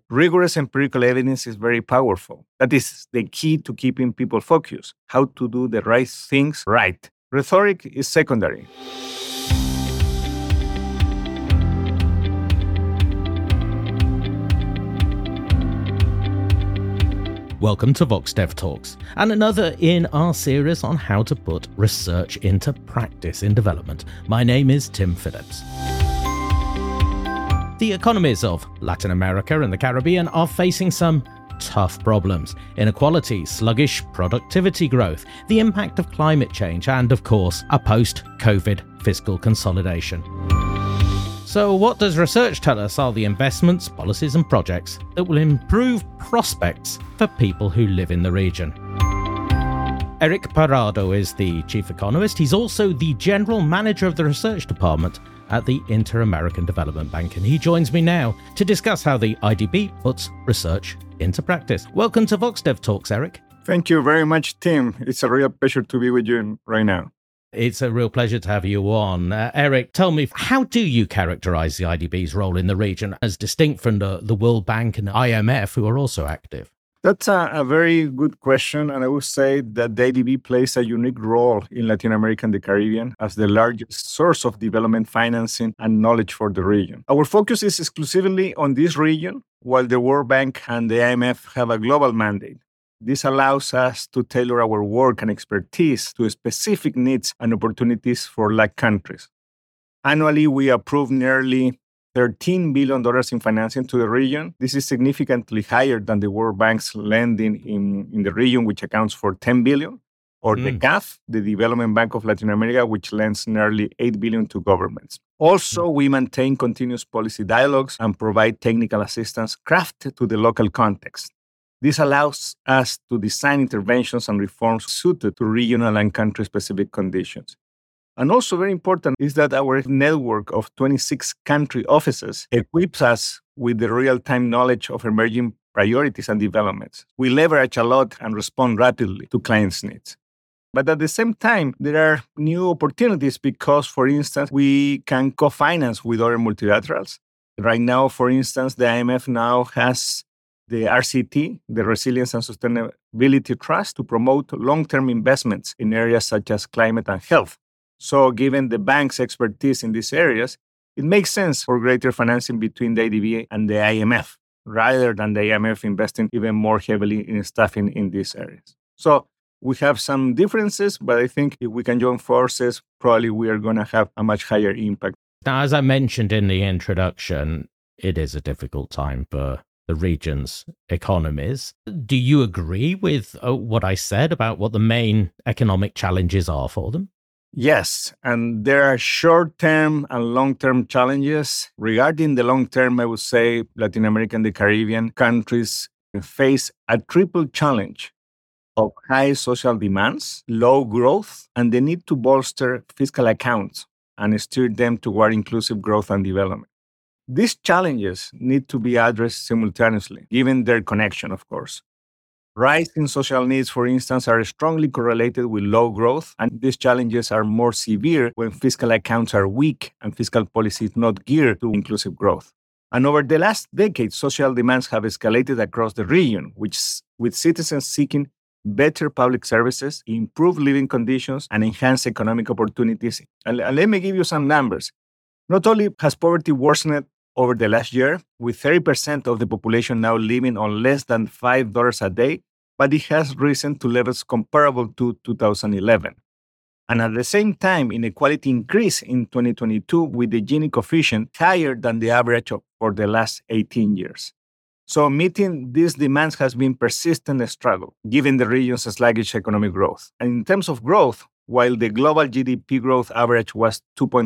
rigorous empirical evidence is very powerful. That is the key to keeping people focused, how to do the right things right. Rhetoric is secondary. Welcome to VoxDev Talks, and another in our series on how to put research into practice in development. My name is Tim Phillips. The economies of Latin America and the Caribbean are facing some tough problems: inequality, sluggish productivity growth, the impact of climate change, and of course, a post-COVID fiscal consolidation. So what does research tell us are the investments, policies and projects that will improve prospects for people who live in the region? Eric Parrado is the chief economist. He's also the general manager of the research department at the Inter-American Development Bank, and he joins me now to discuss how the IDB puts research into practice. Welcome to VoxDev Talks, Eric. Thank you very much, Tim. It's a real pleasure to be with you right now. It's a real pleasure to have you on. Eric, tell me, how do you characterize the IDB's role in the region as distinct from the World Bank and IMF, who are also active? That's a very good question. And I would say that the IDB plays a unique role in Latin America and the Caribbean as the largest source of development financing and knowledge for the region. Our focus is exclusively on this region, while the World Bank and the IMF have a global mandate. This allows us to tailor our work and expertise to specific needs and opportunities for LAC countries. Annually, we approve nearly $13 billion in financing to the region. This is significantly higher than the World Bank's lending in the region, which accounts for $10 billion, or the CAF, the Development Bank of Latin America, which lends nearly $8 billion to governments. Also, we maintain continuous policy dialogues and provide technical assistance crafted to the local context. This allows us to design interventions and reforms suited to regional and country-specific conditions. And also very important is that our network of 26 country offices equips us with the real-time knowledge of emerging priorities and developments. We leverage a lot and respond rapidly to clients' needs. But at the same time, there are new opportunities because, for instance, we can co-finance with other multilaterals. Right now, for instance, the IMF now has the RCT, the Resilience and Sustainability Trust, to promote long-term investments in areas such as climate and health. So given the bank's expertise in these areas, it makes sense for greater financing between the IDB and the IMF, rather than the IMF investing even more heavily in staffing in these areas. So we have some differences, but I think if we can join forces, probably we are going to have a much higher impact. Now, as I mentioned in the introduction, it is a difficult time for the region's economies. Do you agree with what I said about what the main economic challenges are for them? Yes, and there are short-term and long-term challenges. Regarding the long-term, I would say Latin America and the Caribbean countries face a triple challenge of high social demands, low growth, and the need to bolster fiscal accounts and steer them toward inclusive growth and development. These challenges need to be addressed simultaneously, given their connection, of course. Rising social needs, for instance, are strongly correlated with low growth, and these challenges are more severe when fiscal accounts are weak and fiscal policy is not geared to inclusive growth. And over the last decade, social demands have escalated across the region, with citizens seeking better public services, improved living conditions, and enhanced economic opportunities. And let me give you some numbers. Not only has poverty worsened over the last year, with 30% of the population now living on less than $5 a day, but it has risen to levels comparable to 2011. And at the same time, inequality increased in 2022 with the Gini coefficient higher than the average for the last 18 years. So meeting these demands has been a persistent struggle, given the region's sluggish economic growth. And in terms of growth, while the global GDP growth average was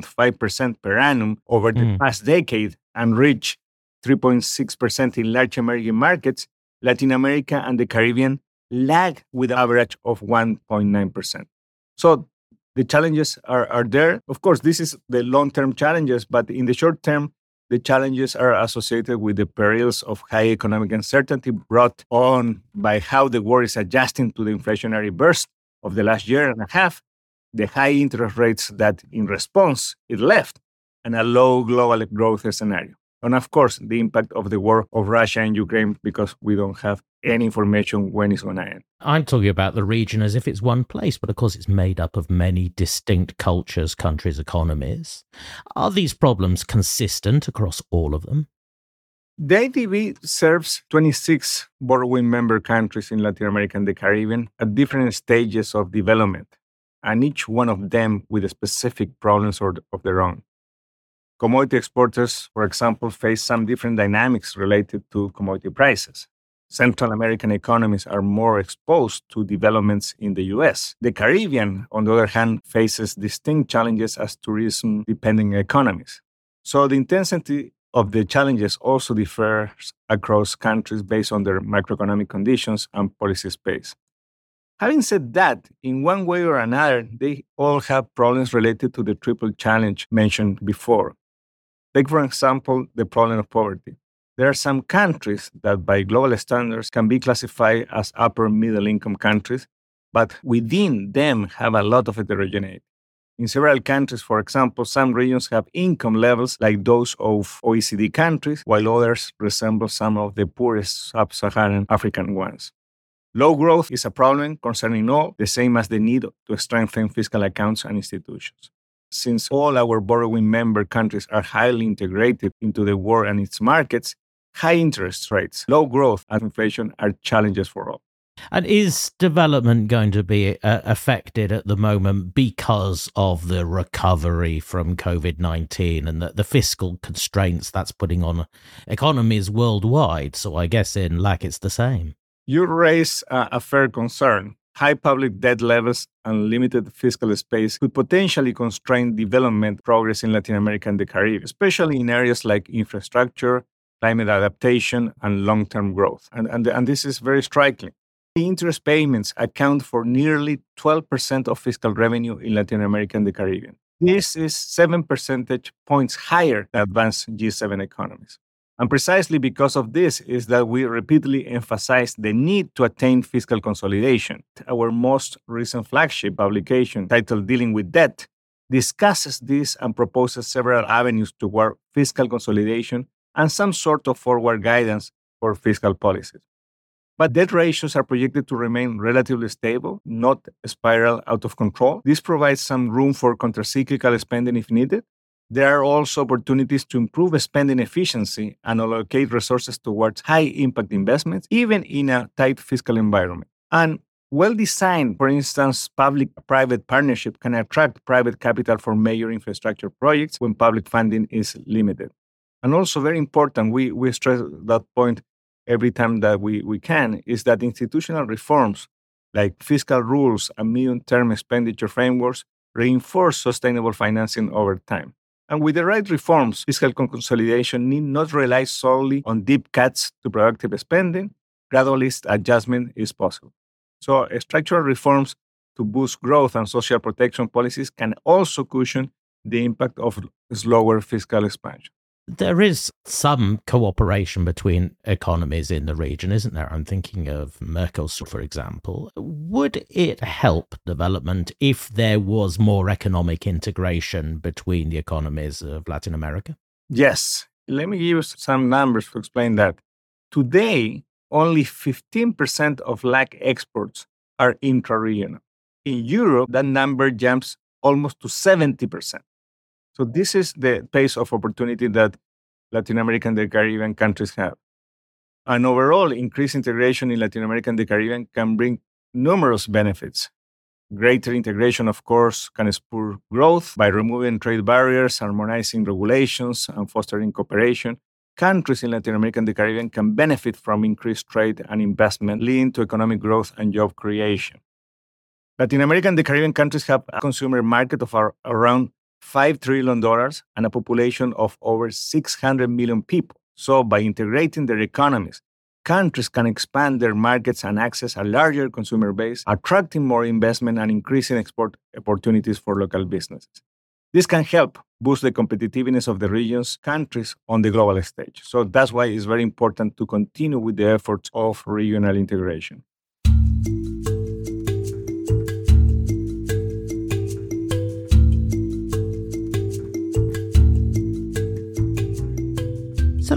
2.5% per annum over the past decade and reached 3.6% in large emerging markets, Latin America and the Caribbean lag with an average of 1.9%. So the challenges are there. Of course, this is the long-term challenges, but in the short term, the challenges are associated with the perils of high economic uncertainty brought on by how the world is adjusting to the inflationary burst of the last year and a half, the high interest rates that in response it left, and a low global growth scenario. And of course, the impact of the war of Russia and Ukraine, because we don't have any information when it's going to end. I'm talking about the region as if it's one place, but of course it's made up of many distinct cultures, countries, economies. Are these problems consistent across all of them? The IDB serves 26 borrowing member countries in Latin America and the Caribbean at different stages of development, and each one of them with specific problems of their own. Commodity exporters, for example, face some different dynamics related to commodity prices. Central American economies are more exposed to developments in the US. The Caribbean, on the other hand, faces distinct challenges as tourism-dependent economies. So the intensity of the challenges also differs across countries based on their macroeconomic conditions and policy space. Having said that, in one way or another, they all have problems related to the triple challenge mentioned before. Take, for example, the problem of poverty. There are some countries that, by global standards, can be classified as upper middle income countries, but within them have a lot of heterogeneity. In several countries, for example, some regions have income levels like those of OECD countries, while others resemble some of the poorest sub-Saharan African ones. Low growth is a problem concerning all, the same as the need to strengthen fiscal accounts and institutions. Since all our borrowing member countries are highly integrated into the world and its markets, high interest rates, low growth, and inflation are challenges for all. And is development going to be affected at the moment because of the recovery from COVID-19 and the fiscal constraints that's putting on economies worldwide? So I guess in LAC it's the same. You raise a fair concern. High public debt levels and limited fiscal space could potentially constrain development progress in Latin America and the Caribbean, especially in areas like infrastructure, climate adaptation, and long-term growth. And this is very striking. The interest payments account for nearly 12% of fiscal revenue in Latin America and the Caribbean. This is 7 percentage points higher than advanced G7 economies. And precisely because of this is that we repeatedly emphasize the need to attain fiscal consolidation. Our most recent flagship publication, titled Dealing with Debt, discusses this and proposes several avenues toward fiscal consolidation and some sort of forward guidance for fiscal policies. But debt ratios are projected to remain relatively stable, not spiral out of control. This provides some room for countercyclical spending if needed. There are also opportunities to improve spending efficiency and allocate resources towards high-impact investments, even in a tight fiscal environment. And well-designed, for instance, public-private partnership can attract private capital for major infrastructure projects when public funding is limited. And also very important, we stress that point every time that we can, is that institutional reforms like fiscal rules and medium-term expenditure frameworks reinforce sustainable financing over time. And with the right reforms, fiscal consolidation need not rely solely on deep cuts to productive spending. Gradualist adjustment is possible. So structural reforms to boost growth and social protection policies can also cushion the impact of slower fiscal expansion. There is some cooperation between economies in the region, isn't there? I'm thinking of Mercosur, for example. Would it help development if there was more economic integration between the economies of Latin America? Yes. Let me give you some numbers to explain that. Today, only 15% of LAC exports are intra-regional. In Europe, that number jumps almost to 70%. So this is the pace of opportunity that Latin America and the Caribbean countries have. And overall, increased integration in Latin America and the Caribbean can bring numerous benefits. Greater integration, of course, can spur growth by removing trade barriers, harmonizing regulations, and fostering cooperation. Countries in Latin America and the Caribbean can benefit from increased trade and investment, leading to economic growth and job creation. Latin America and the Caribbean countries have a consumer market of around $5 trillion and a population of over 600 million people. So by integrating their economies, countries can expand their markets and access a larger consumer base, attracting more investment and increasing export opportunities for local businesses. This can help boost the competitiveness of the region's countries on the global stage. So that's why it's very important to continue with the efforts of regional integration.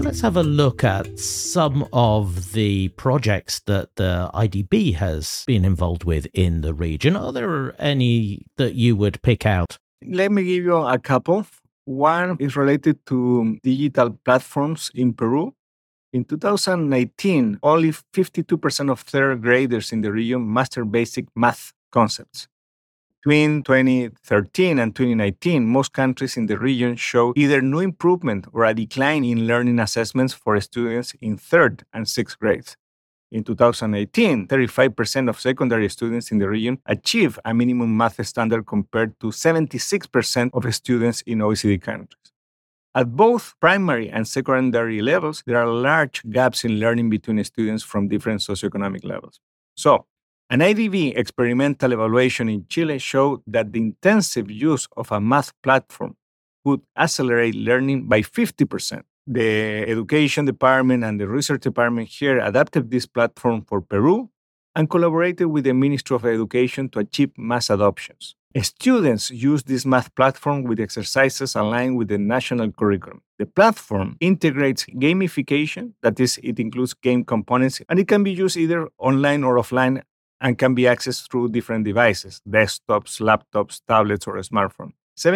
let's have a look at some of the projects that the IDB has been involved with in the region. Are there any that you would pick out? Let me give you a couple. One is related to digital platforms in Peru. In 2018, only 52% of third graders in the region mastered basic math concepts. Between 2013 and 2019, most countries in the region show either no improvement or a decline in learning assessments for students in third and sixth grades. In 2018, 35% of secondary students in the region achieved a minimum math standard compared to 76% of students in OECD countries. At both primary and secondary levels, there are large gaps in learning between students from different socioeconomic levels. So, an IDB experimental evaluation in Chile showed that the intensive use of a math platform could accelerate learning by 50%. The education department and the research department here adapted this platform for Peru and collaborated with the Ministry of Education to achieve mass adoptions. Students use this math platform with exercises aligned with the national curriculum. The platform integrates gamification, that is, it includes game components, and it can be used either online or offline and can be accessed through different devices, desktops, laptops, tablets, or a smartphone.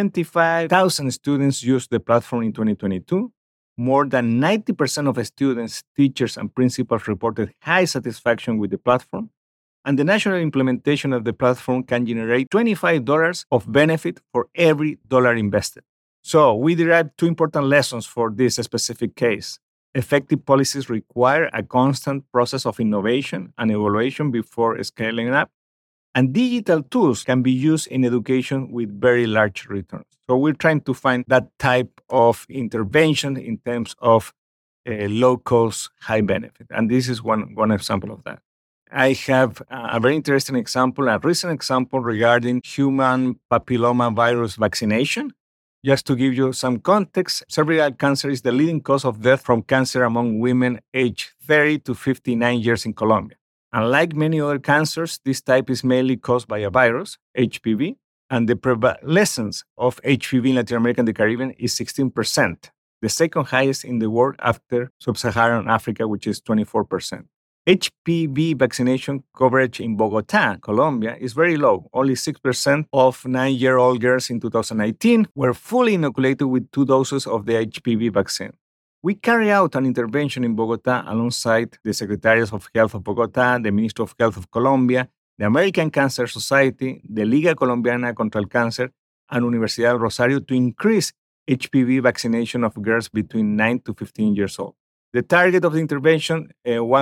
75,000 students used the platform in 2022. More than 90% of students, teachers, and principals reported high satisfaction with the platform. And the national implementation of the platform can generate $25 of benefit for every dollar invested. So we derived two important lessons for this specific case. Effective policies require a constant process of innovation and evaluation before scaling up. And digital tools can be used in education with very large returns. So we're trying to find that type of intervention in terms of low cost, high benefit. And this is one example of that. I have a very interesting example, a recent example regarding human papilloma virus vaccination. Just to give you some context, cervical cancer is the leading cause of death from cancer among women aged 30 to 59 years in Colombia. Unlike many other cancers, this type is mainly caused by a virus, HPV, and the prevalence of HPV in Latin America and the Caribbean is 16%, the second highest in the world after Sub-Saharan Africa, which is 24%. HPV vaccination coverage in Bogotá, Colombia, is very low. Only 6% of 9-year-old girls in 2019 were fully inoculated with 2 doses of the HPV vaccine. We carry out an intervention in Bogotá alongside the Secretariat of Health of Bogotá, the Ministry of Health of Colombia, the American Cancer Society, the Liga Colombiana contra el Cáncer, and Universidad del Rosario to increase HPV vaccination of girls between 9 to 15 years old. The target of the intervention,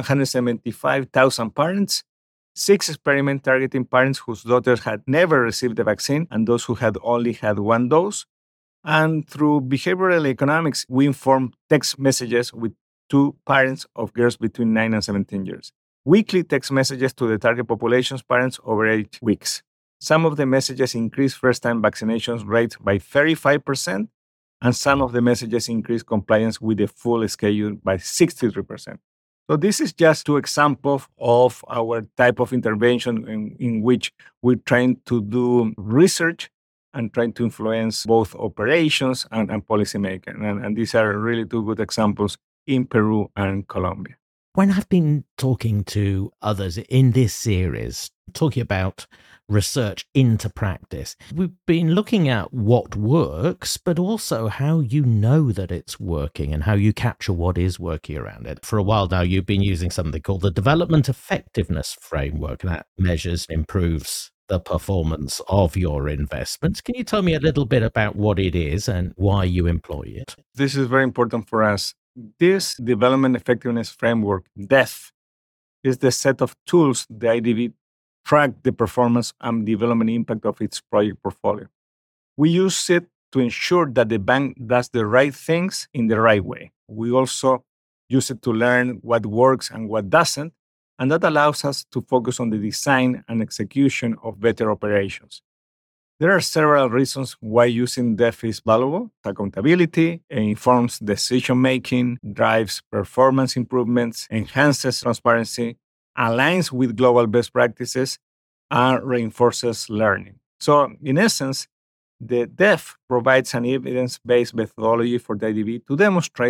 175,000 parents, 6 experiments targeting parents whose daughters had never received the vaccine and those who had only had 1 dose. And through behavioral economics, we informed text messages with 2 parents of girls between 9 and 17 years. Weekly text messages to the target population's parents over 8 weeks. Some of the messages increased first-time vaccinations rates by 35%, and some of the messages increase compliance with the full schedule by 63%. So this is just 2 examples of our type of intervention in which we're trying to do research and trying to influence both operations and policymaking. And these are really 2 good examples in Peru and Colombia. When I've been talking to others in this series, talking about research into practice, we've been looking at what works, but also how you know that it's working and how you capture what is working around it. For a while now, you've been using something called the Development Effectiveness Framework, and that measures, improves the performance of your investments. Can you tell me a little bit about what it is and why you employ it? This is very important for us. This Development Effectiveness Framework, DEF, is the set of tools the IDB track the performance and development impact of its project portfolio. We use it to ensure that the bank does the right things in the right way. We also use it to learn what works and what doesn't, and that allows us to focus on the design and execution of better operations. There are several reasons why using DEF is valuable. Accountability informs decision-making, drives performance improvements, enhances transparency, aligns with global best practices, and reinforces learning. So, in essence, the DEF provides an evidence-based methodology for the IDB to demonstrate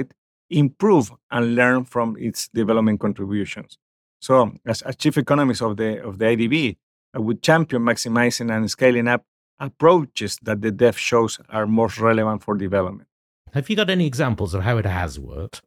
improve and learn from its development contributions. So, as chief economist of the IDB, I would champion maximizing and scaling up approaches that the DEF shows are most relevant for development. Have you got any examples of how it has worked?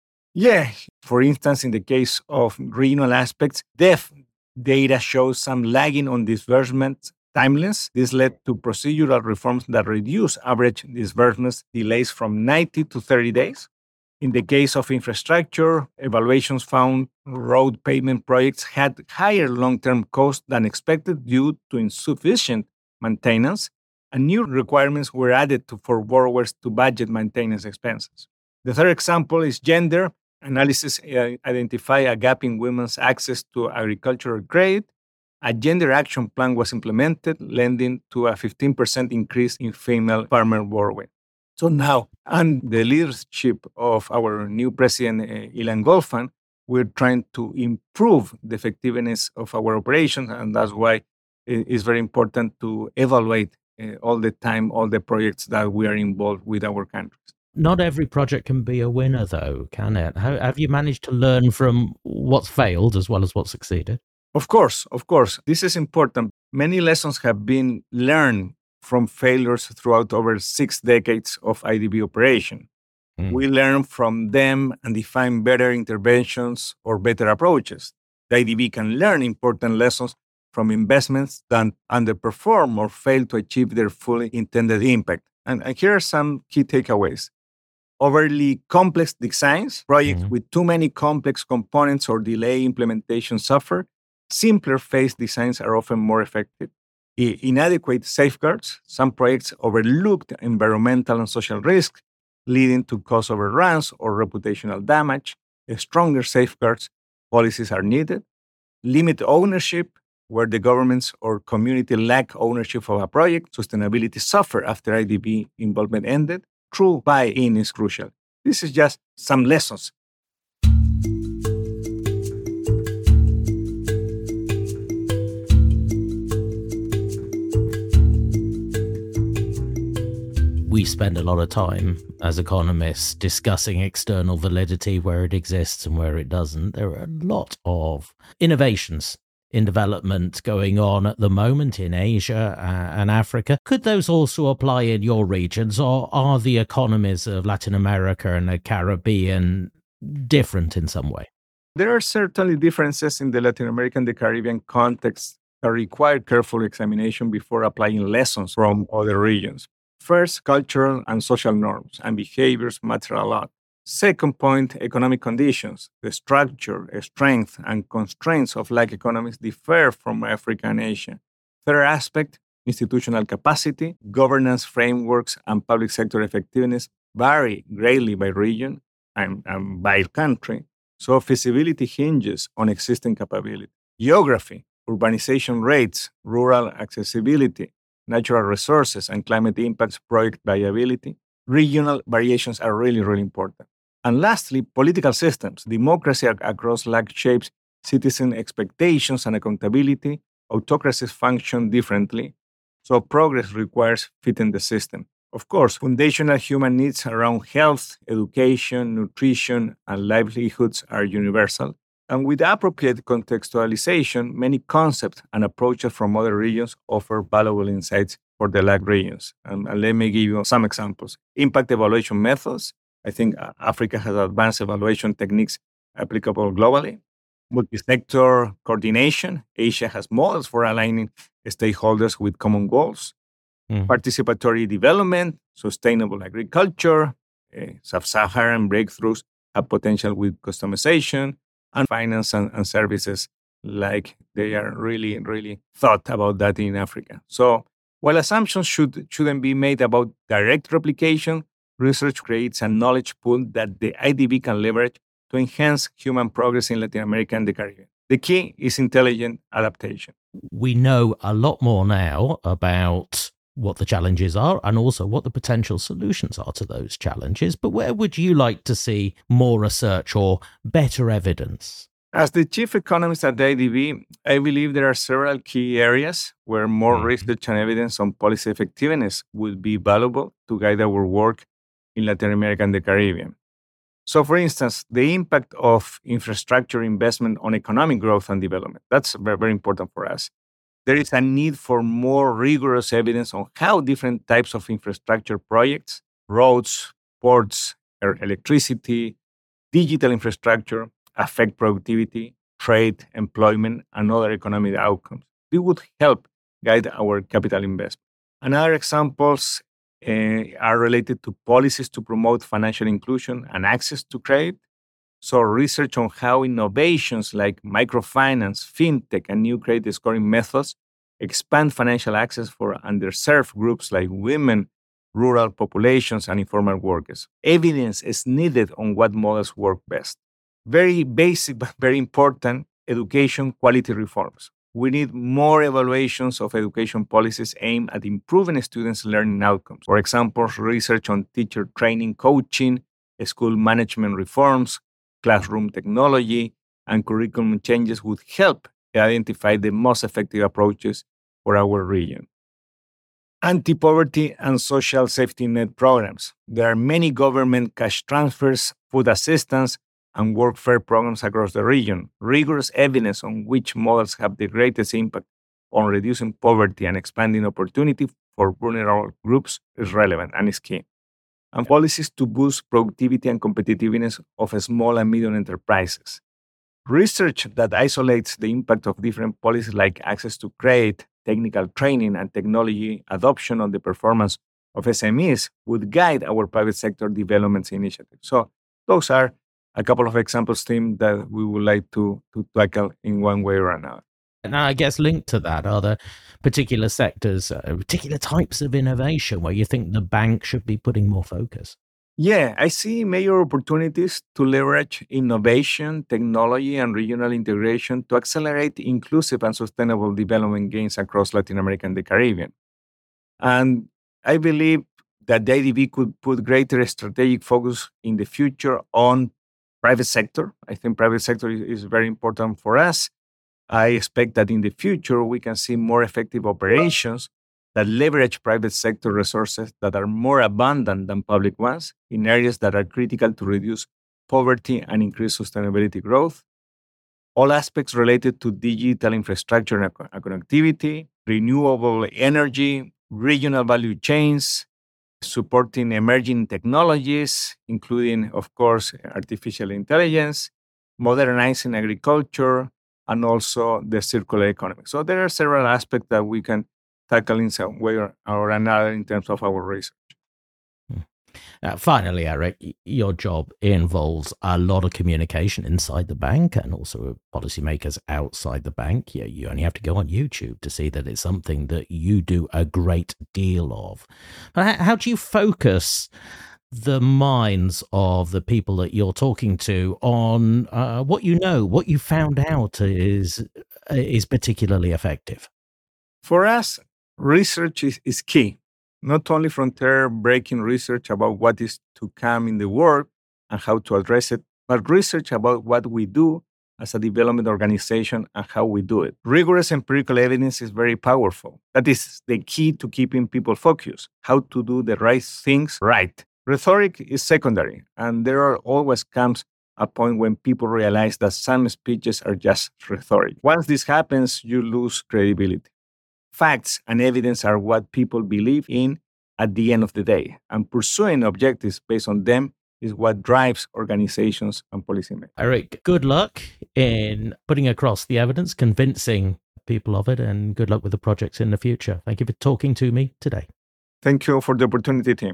Yeah, for instance, in the case of regional aspects, DEF data shows some lagging on disbursement timelines. This led to procedural reforms that reduce average disbursements delays from 90 to 30 days. In the case of infrastructure, evaluations found road pavement projects had higher long-term costs than expected due to insufficient maintenance, and new requirements were added for borrowers to budget maintenance expenses. The third example is gender. Analysis identify a gap in women's access to agricultural credit. A gender action plan was implemented, lending to a 15% increase in female farmer borrowing. So now, under the leadership of our new president, Ilan Golfan, we're trying to improve the effectiveness of our operations, and that's why it's very important to evaluate all the time all the projects that we are involved with our countries. Not every project can be a winner, though, can it? How, have you managed to learn from what's failed as well as what succeeded? Of course. This is important. Many lessons have been learned from failures throughout over 6 decades of IDB operation. We learn from them and define better interventions or better approaches. The IDB can learn important lessons from investments that underperform or fail to achieve their fully intended impact. And here are some key takeaways. Overly complex designs, projects with too many complex components or delay implementation suffer. Simpler phase designs are often more effective. Inadequate safeguards, some projects overlooked environmental and social risks, leading to cost overruns or reputational damage. Stronger safeguards policies are needed. Limit ownership, where the governments or community lack ownership of a project, sustainability suffer after IDB involvement ended. True buy-in is crucial. This is just some lessons. We spend a lot of time as economists discussing external validity, where it exists and where it doesn't. There are a lot of innovations in development going on at the moment in Asia and Africa. Could those also apply in your regions, or are the economies of Latin America and the Caribbean different in some way? There are certainly differences in the Latin American, the Caribbean context that require careful examination before applying lessons from other regions. First, cultural and social norms and behaviors matter a lot. Second point, economic conditions. The structure, strength, and constraints of like economies differ from Africa and Asia. Third aspect, institutional capacity, governance frameworks, and public sector effectiveness vary greatly by region and by country. So feasibility hinges on existing capability. Geography, urbanization rates, rural accessibility, natural resources, and climate impacts project viability. Regional variations are really, really important. And lastly, political systems. Democracy across like shapes citizen expectations and accountability. Autocracies function differently. So progress requires fitting the system. Of course, foundational human needs around health, education, nutrition, and livelihoods are universal. And with appropriate contextualization, many concepts and approaches from other regions offer valuable insights for the LAC regions. And let me give you some examples. Impact evaluation methods. I think Africa has advanced evaluation techniques applicable globally. Multi-sector coordination. Asia has models for aligning stakeholders with common goals. Participatory development, sustainable agriculture, sub-Saharan breakthroughs have potential with customization, and finance and services, like they are really, really thought about that in Africa. So while assumptions shouldn't be made about direct replication, research creates a knowledge pool that the IDB can leverage to enhance human progress in Latin America and the Caribbean. The key is intelligent adaptation. We know a lot more now about what the challenges are and also what the potential solutions are to those challenges. But where would you like to see more research or better evidence? As the chief economist at the IDB, I believe there are several key areas where more research and evidence on policy effectiveness would be valuable to guide our work in Latin America and the Caribbean. So, for instance, the impact of infrastructure investment on economic growth and development, that's very, very important for us. There is a need for more rigorous evidence on how different types of infrastructure projects, roads, ports, electricity, digital infrastructure affect productivity, trade, employment, and other economic outcomes. It would help guide our capital investment. Another examples are related to policies to promote financial inclusion and access to credit. So research on how innovations like microfinance, fintech, and new credit scoring methods expand financial access for underserved groups like women, rural populations, and informal workers. Evidence is needed on what models work best. Very basic, but very important, education quality reforms. We need more evaluations of education policies aimed at improving students' learning outcomes. For example, research on teacher training, coaching, school management reforms, classroom technology, and curriculum changes would help identify the most effective approaches for our region. Anti-poverty and social safety net programs. There are many government cash transfers, food assistance, and workfare programs across the region. Rigorous evidence on which models have the greatest impact on reducing poverty and expanding opportunity for vulnerable groups is relevant and is key. And policies to boost productivity and competitiveness of small and medium enterprises. Research that isolates the impact of different policies like access to credit, technical training, and technology adoption on the performance of SMEs would guide our private sector development initiatives. So those are a couple of examples, Tim, that we would like to tackle in one way or another. Now, I guess linked to that, are there particular sectors, particular types of innovation where you think the bank should be putting more focus? Yeah, I see major opportunities to leverage innovation, technology, and regional integration to accelerate inclusive and sustainable development gains across Latin America and the Caribbean. And I believe that the IDB could put greater strategic focus in the future on private sector. I think private sector is very important for us. I expect that in the future, we can see more effective operations that leverage private sector resources that are more abundant than public ones in areas that are critical to reduce poverty and increase sustainability growth. All aspects related to digital infrastructure and connectivity, renewable energy, regional value chains, supporting emerging technologies, including, of course, artificial intelligence, modernizing agriculture, and also the circular economy. So there are several aspects that we can tackle in some way or another in terms of our research. Finally, Eric, your job involves a lot of communication inside the bank and also with policymakers outside the bank. You only have to go on YouTube to see that it's something that you do a great deal of. But how do you focus the minds of the people that you're talking to on what you know, what you found out is particularly effective? For us, research is key. Not only frontier-breaking research about what is to come in the world and how to address it, but research about what we do as a development organization and how we do it. Rigorous empirical evidence is very powerful. That is the key to keeping people focused, how to do the right things right. Rhetoric is secondary, and there always comes a point when people realize that some speeches are just rhetoric. Once this happens, you lose credibility. Facts and evidence are what people believe in at the end of the day, and pursuing objectives based on them is what drives organizations and policymakers. Eric, good luck in putting across the evidence, convincing people of it, and good luck with the projects in the future. Thank you for talking to me today. Thank you for the opportunity, Tim.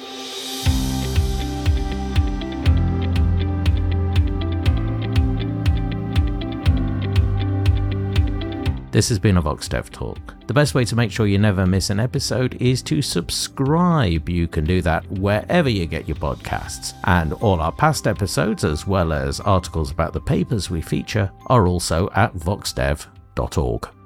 This has been a VoxDev Talk. The best way to make sure you never miss an episode is to subscribe. You can do that wherever you get your podcasts. And all our past episodes, as well as articles about the papers we feature, are also at voxdev.org.